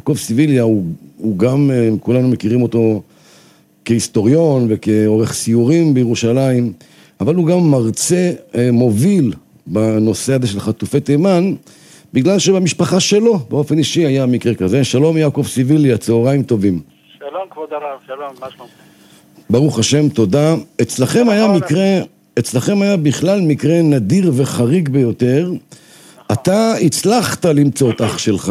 יעקב סיביליה הוא גם, כולנו מכירים אותו כהיסטוריון וכעורך סיורים בירושלים, אבל הוא גם מרצה מוביל בנושא הזה של חטופי תימן, בגלל שבמשפחה שלו, באופן אישי, היה מקרה כזה. שלום יעקב סיביליה, צהריים טובים. שלום כבוד הרב, שלום, מה שלום? ברוך השם, תודה. אצלכם היה בכלל מקרה נדיר וחריג ביותר. אתה הצלחת למצוא את אח שלך.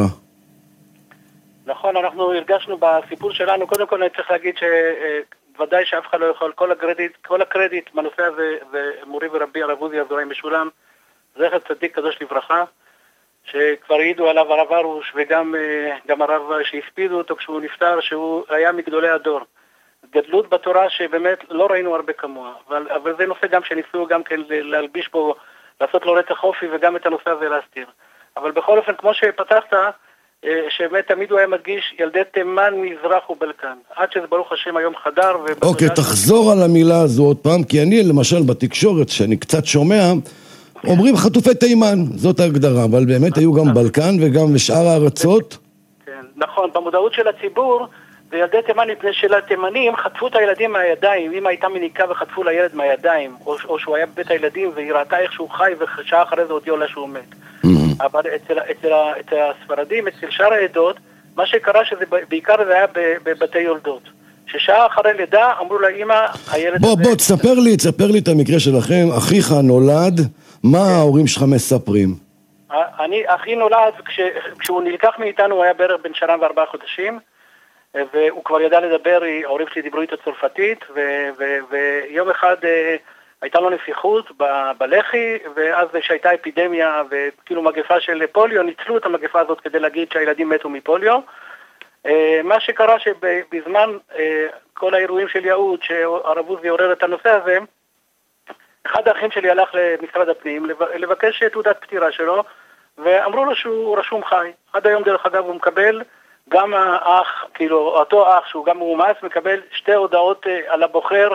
נכון, אנחנו הרגשנו בסיפור שלנו, קודם כל אני צריך להגיד שוודאי שאף אחד לא יכול, כל הקרדיט בנושא הזה זה מורי ורבי הרב עוזי אזולאי משולם, זכר צדיק קדוש לברכה, שכבר העידו עליו הרב ארוש וגם הרב שהספידו אותו כשהוא נפטר, שהוא היה מגדולי הדור. גדלות בתורה שבאמת לא ראינו הרבה כמוה, אבל זה נושא גם שניסו גם כן להלביש בו, לעשות לו רצח אופי וגם את הנושא הזה להסתיר. אבל בכל אופן, כמו שפתחת, שבאמת תמיד הוא היה מדגיש ילדי תימן, מזרח ובלקן. עד שזה ברוך השם היום חדר. אוקיי, תחזור על המילה הזו עוד פעם, כי אני למשל בתקשורת, שאני קצת שומע, אומרים חטופי תימן, זאת ההגדרה, אבל באמת היו גם בלקן וגם בשאר הארצות. כן, נכון, במודעות של הציבור, וילדי תימן מפני של התימנים חטפו את הילדים מהידיים, אמא הייתה מניקה וחטפו לילד מהידיים, או שהוא היה בבית הילדים והיא ראתה איך שהוא חי ושעה אחרי זה הודיעו לה שהוא מת. אבל אצל הספרדים, אצל שאר העדות, מה שקרה שזה בעיקר זה היה בבתי יולדות. ששעה אחרי לידה אמרו לה אמא, הילד... בוא, תספר לי את המקרה שלכם. אחיך נולד, מה ההורים שלך מספרים? אחי נולד, כשהוא נלקח מאיתנו הוא היה בערך בן שנה ו4 חודשים, והוא כבר ידע לדבר, ההורים שלי דיברו איתו צרפתית, ויום אחד הייתה לו נפיחות בלחי, ואז שהייתה אפידמיה וכאילו מגפה של פוליו, ניצלו את המגפה הזאת כדי להגיד שהילדים מתו מפוליו. מה שקרה שבזמן כל האירועים של יהוד, שהרב עוזי עורר את הנושא הזה, אחד האחים שלי הלך למשרד הפנים לבקש תעודת פטירה שלו, ואמרו לו שהוא רשום חי. עד היום דרך אגב הוא מקבל, גם האח, כאילו אותו אח שהוא גם מאומץ, מקבל 2 הודעות על הבוחר,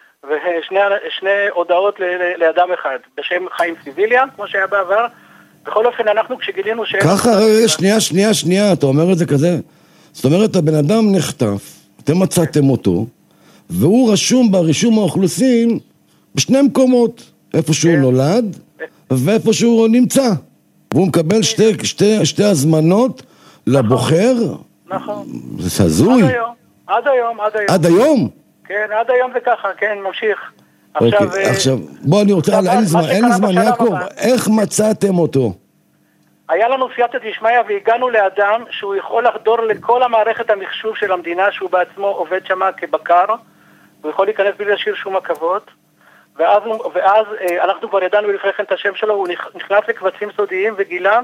ושני הודעות לאדם אחד, בשם חיים סיביליה, כמו שהיה בעבר. בכל אופן אנחנו כשגילינו ככה, שנייה, אתה אומר את זה כזה. זאת אומרת, הבן אדם נחטף, אתם מצאתם אותו, והוא רשום ברישום האוכלוסין בשני מקומות, איפה שהוא נולד ואיפה שהוא נמצא. והוא מקבל שתי הזמנות לבוחר. נכון. זה הזוי. עד היום. עד היום? כן, עד היום זה ככה, כן, ממשיך. עכשיו, בוא, אני רוצה, אין לי זמן, יעקב, איך מצאתם אותו? היה לנו סייעתא דשמיא והגענו לאדם שהוא יכול לחדור לכל המערכת המחשוב של המדינה, שהוא בעצמו עובד שמה כבקר, הוא יכול להיכנס בלי להשאיר שום עכבות, ואז אנחנו כבר ידענו לפני כן את השם שלו, הוא נכנס לקבצים סודיים וגילה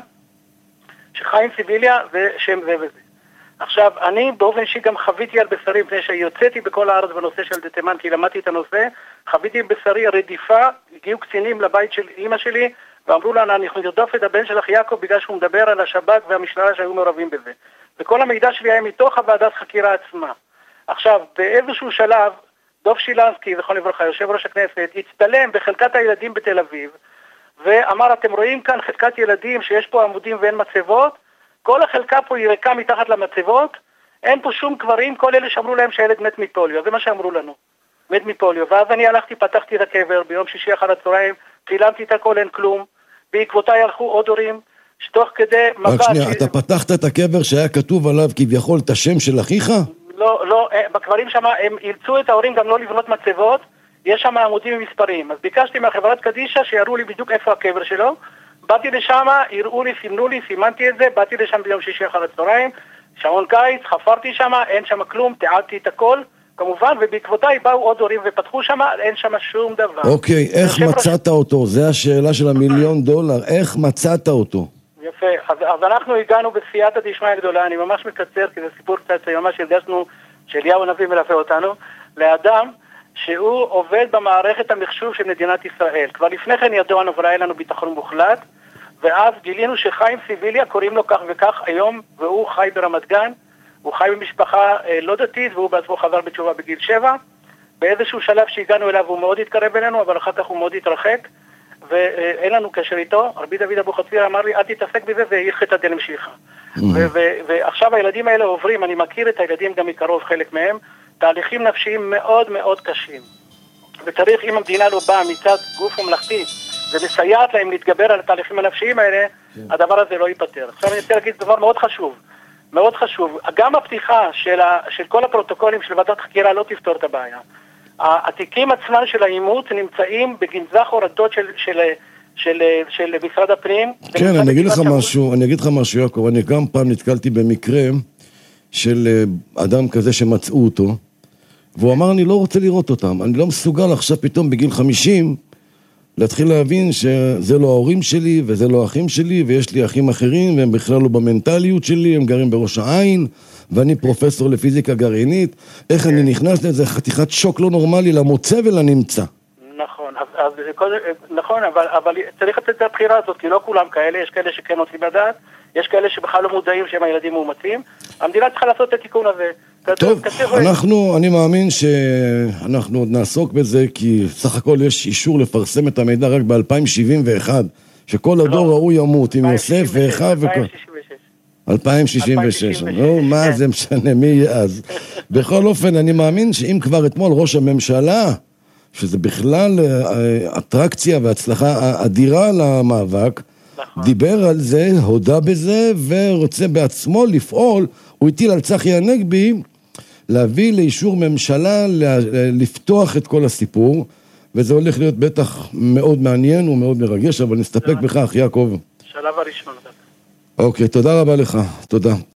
שחיים סיביליה ושם זה וזה. עכשיו, אני באופן אישי גם חוויתי על בשרי, לפני שיוצאתי בכל הארץ בנושא של תימן, כי למדתי את הנושא, חוויתי בשרי רדיפה, הגיעו קצינים לבית של אמא שלי, ואמרו לה, אנחנו נרדוף את הבן שלך יעקב, בגלל שהוא מדבר על השב"כ והמשטרה שהיו מעורבים בזה. וכל המידע שלי היה מתוך הוועדת חקירה עצמה. עכשיו, באיזשהו שלב, דוב שילנסקי, זכרון לברכה, יושב ראש הכנסת, הצטלם בחלקת הילדים בתל אביב, ואמר, אתם רואים כאן חלקת ילדים שיש פה עמודים ואין מצבות, כל החלקה פה היא ריקה מתחת למצבות, אין פה שום קברים, כל אלה שאמרו להם שהילד מת מפוליו, זה מה שאמרו לנו, מת מפוליו. ואז אני הלכתי, פתחתי את הקבר, ביום שישי אחר הצהריים, צילמתי את הכל, אין כלום, בעקבותיי הלכו עוד הורים, שתוך כדי מבט... רק שנייה, אתה פתחת את הקבר שהיה כתוב עליו כביכול את השם של אחיך? לא, בקברים שם, הם אילצו את ההורים גם לא לבנות מצבות, יש שם עמודים ומספרים, אז ביקשתי מהחברת קדישה שיראו לי בדיוק איפה הקבר שלו, באתי לשם, הראו לי, סימנו לי, סימנתי את זה, באתי לשם ביום שישי אחר הצהריים, שעון קיץ, חפרתי שם, אין שם כלום, תיעדתי את הכל, כמובן, ובעקבותיי באו עוד הורים ופתחו שם, אין שם שום דבר. אוקיי, איך מצאת אותו? זו השאלה של $1,000,000, איך מצאת אותו? יפה, אז אנחנו הגענו בסייעתא דשמיא גדולה, אני ממש מקצר, כי זה סיפור קצת ממש הרגשנו שאליהו הנביא מלווה אותנו, לאדם שהוא עובד במערכת המחשוב של מדינת ישראל. כבר לפני כן ידענו, אבל היה לנו ביטחון מוחלט, ואז גילינו שחיים סיביליה, קוראים לו כך וכך היום, והוא חי ברמת גן, הוא חי במשפחה לא דתית, והוא בעצמו חזר בתשובה בגיל 7. באיזשהו שלב שהגענו אליו הוא מאוד התקרב אלינו, אבל אחר כך הוא מאוד התרחק, ואין לנו קשר איתו. רבי דוד אבוחצירא אמר לי, אל תתעסק בזה, ויחת הדין המשיכה. ועכשיו הילדים האלה עוברים, אני מכיר את הילדים גם מקרוב, חלק מהם, תהליכים נפשיים מאוד מאוד קשים. וצריך, אם המדינה לא באה מצד גוף ממלכתי, ומסייעת להם להתגבר על התהליכים הנפשיים האלה, הדבר הזה לא ייפטר. עכשיו אני רוצה להגיד דבר מאוד חשוב, מאוד חשוב. גם הפתיחה של כל הפרוטוקולים של ועדת חקירה לא תפתור את הבעיה. התיקים עצמם של האימות נמצאים בגנזך הורדות של משרד הפנים. כן, אני אגיד לך משהו, יעקב. אני גם פעם נתקלתי במקרה של אדם כזה שמצאו אותו, והוא אמר, אני לא רוצה לראות אותם. אני לא מסוגל עכשיו פתאום בגיל 50 להתחיל להבין שזה לא ההורים שלי וזה לא האחים שלי, ויש לי אחים אחרים והם בכלל לא במנטליות שלי, הם גרים בראש העין, ואני פרופסור לפיזיקה גרעינית. איך אני נכנס לזה? חתיכת שוק לא נורמלי למוצא ולנמצא. נכון, אבל צריך לתת את הבחירה הזאת, כי לא כולם כאלה, יש כאלה שכן רוצים לדעת, יש כאלה שבכלל לא מודעים שהם הילדים מאומתים. המדינה צריכה לעשות את התיקון הזה. טוב, אני מאמין שאנחנו עוד נעסוק בזה, כי סך הכל יש אישור לפרסם את המידע רק ב-2071, שכל הדור ההוא ימות עם יוסף ואחיו וכל... 2066. נו, מה זה משנה, מי יהיה אז? בכל אופן, אני מאמין שאם כבר אתמול ראש הממשלה, שזה בכלל אטרקציה והצלחה אדירה למאבק, דיבר על זה, הודה בזה, ורוצה בעצמו לפעול, הוא הטיל על צחי הנגבי, להביא לאישור ממשלה, לפתוח את כל הסיפור, וזה הולך להיות בטח מאוד מעניין ומאוד מרגש, אבל נסתפק בכך, יעקב. שלב הראשון. אוקיי, תודה רבה לך, תודה.